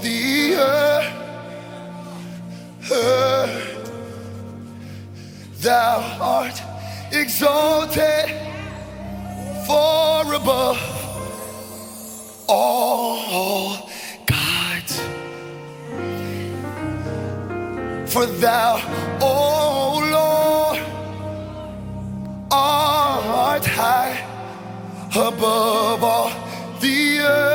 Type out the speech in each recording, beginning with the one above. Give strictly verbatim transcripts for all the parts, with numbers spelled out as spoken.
the earth, earth. Thou art exalted far above all gods. For thou, O Lord, art high above all the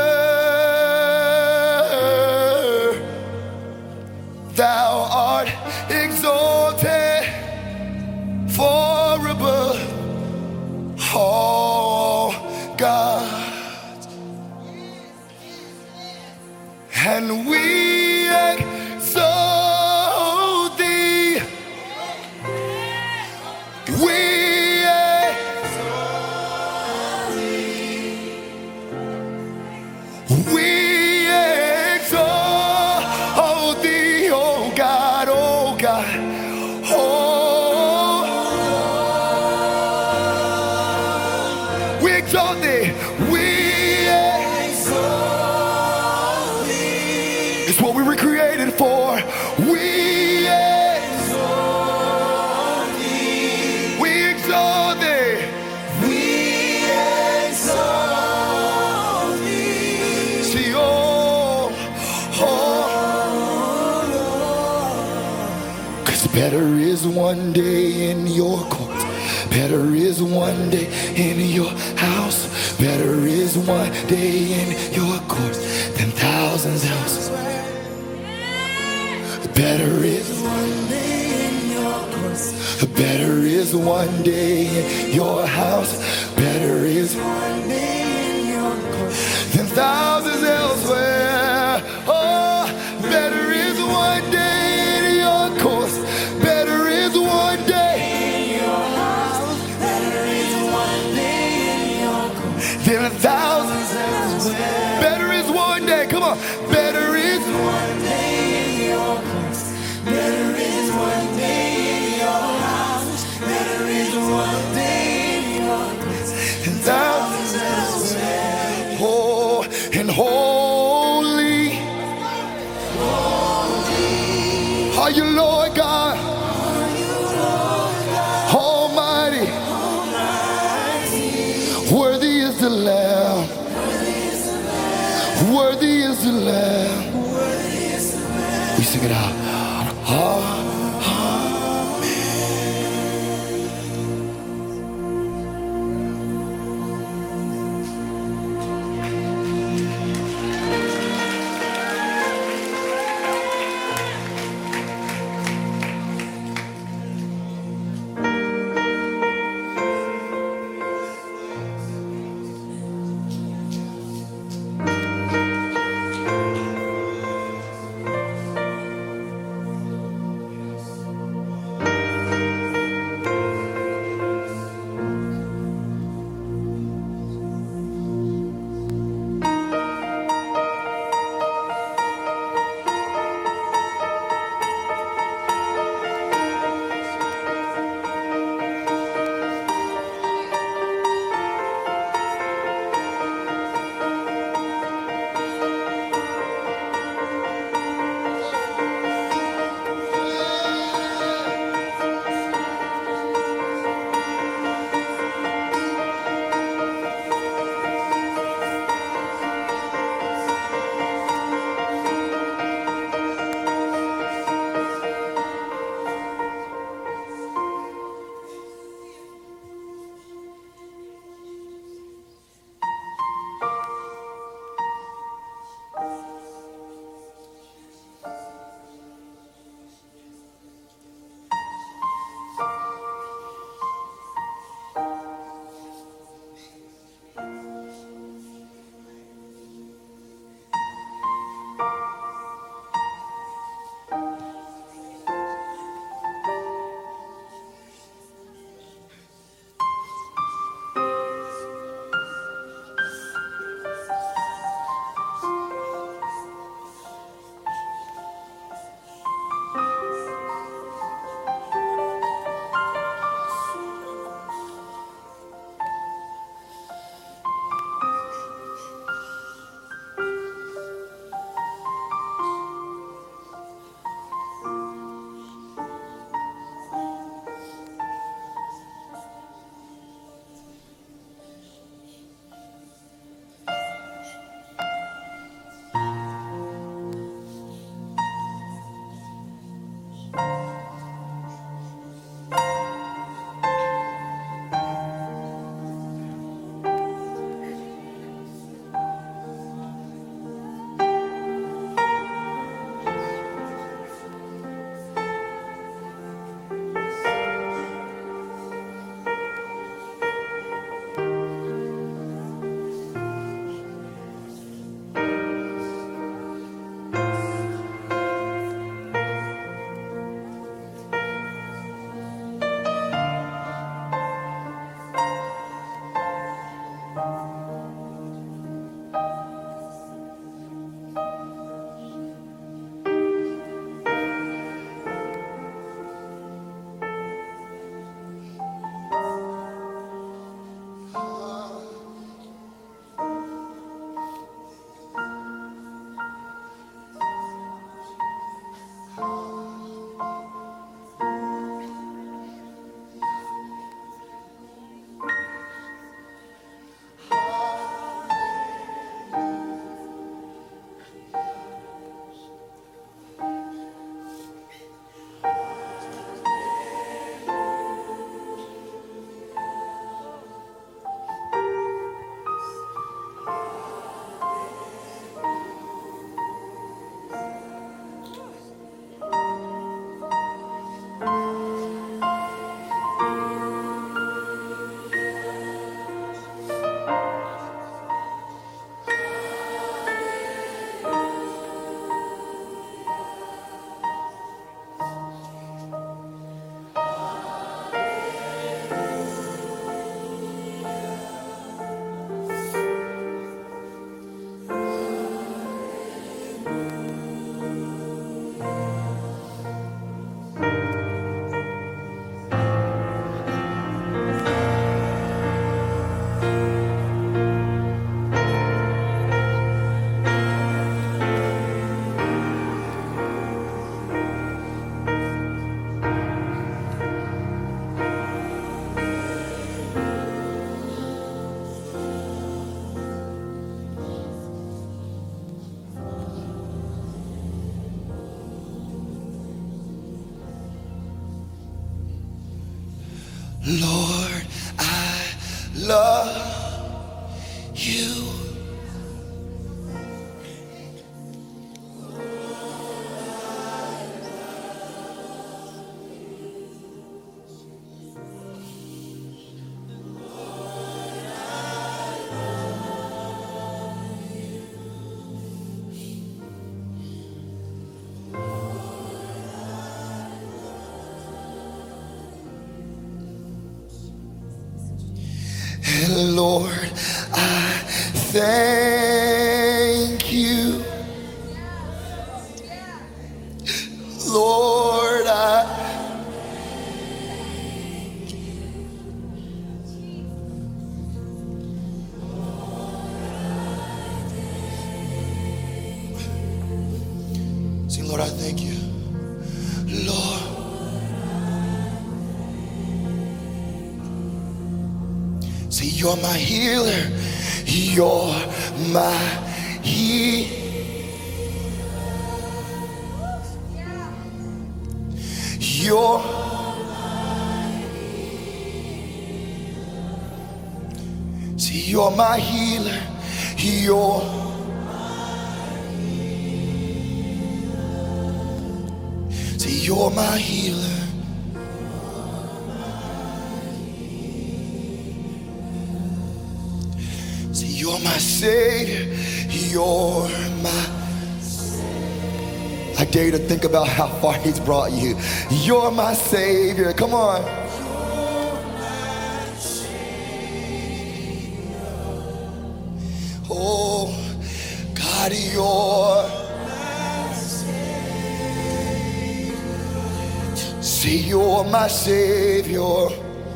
earth. Thou art exalted far above all gods, and we exalt thee. We exalt thee. We exalt thee, oh God, oh God, oh. We exalt thee. It's what we were created for. We exalt thee. We exalt thee. We exalt thee. See, oh, oh. 'Cause better is one day in your court. Better is one day in your house. Better is one day in your court than thousands elsewhere. Better is one day in your courts. Better is one day in your house. Better is one day in your courts than thousands elsewhere. Oh, better is one day in your courts. Better is one day in your house. Better is one day in your courts than thousands elsewhere. Better is one day. Come on. Better is one day in your courts. Better is one day in your house. Better is one day in your courts and thousands elsewhere. Oh, and holy, holy are you, Lord God, are you, Lord God, Almighty, Almighty. Worthy is the Lamb, worthy is the Lamb, worthy is the Lamb. Worthy is the Lamb. We sing it out. Amen. Lord, I love you. And Lord, I thank you. Lord, I sing, Lord, I thank you. Lord, see, you're my healer, you're my healer. You're see, you're my healer, you're see, you're my healer. You're my Savior, you're my Savior. I dare you to think about how far He's brought you. You're my Savior, come on. You're my Savior. Oh, God, you're my Savior. See, you're my Savior.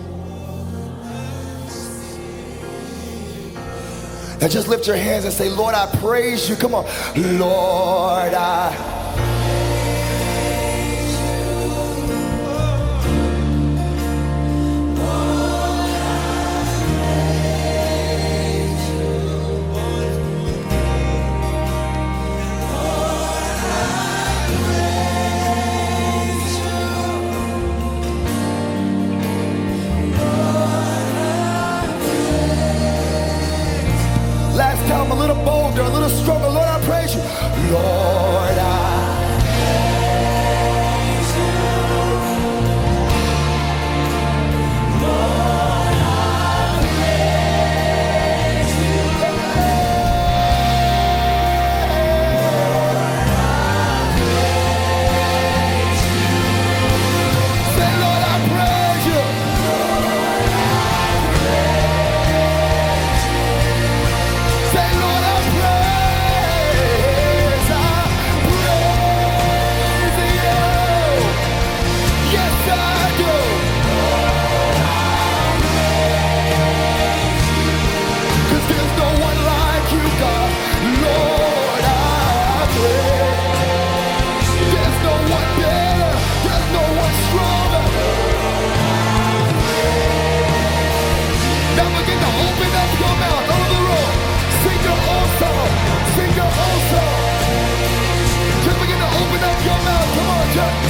Now just lift your hands and say, Lord, I praise you. Come on. Lord, I praise you. Lord, I praise you. Lord, I praise you. Last time, a little bolder, a little stronger. Lord, I praise you. Lord, I praise you. Lord, I praise you. Lord, I praise you. Say, Lord, I praise you. Say, Lord, I praise, I praise you. Yes, I do. Lord, I praise you. 'Cause there's no one like you, God. Lord, I praise you. There's no one better. There's no one stronger. Now begin to open up your mouth on the road. Sing your own song. Sing your own song. Just begin to open up your mouth. Come on, church.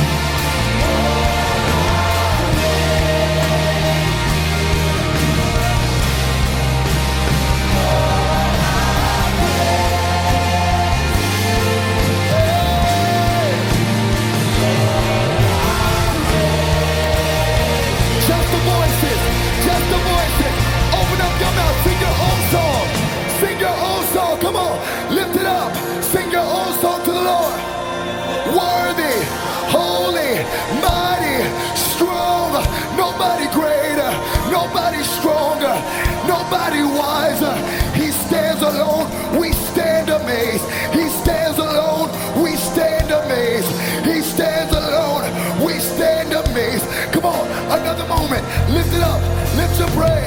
Just the voices. Just the voices. Open up your mouth. Sing your own song. Sing your own song. Come on. Lift it up. Sing your own song to the Lord. Worthy, holy, mighty, strong. Nobody greater. Nobody stronger. Nobody wiser. He stands alone. We stand amazed. He stands alone. We stand amazed. He stands alone. We stand amazed. Come on. Another moment. Lift it up. Lift your praise.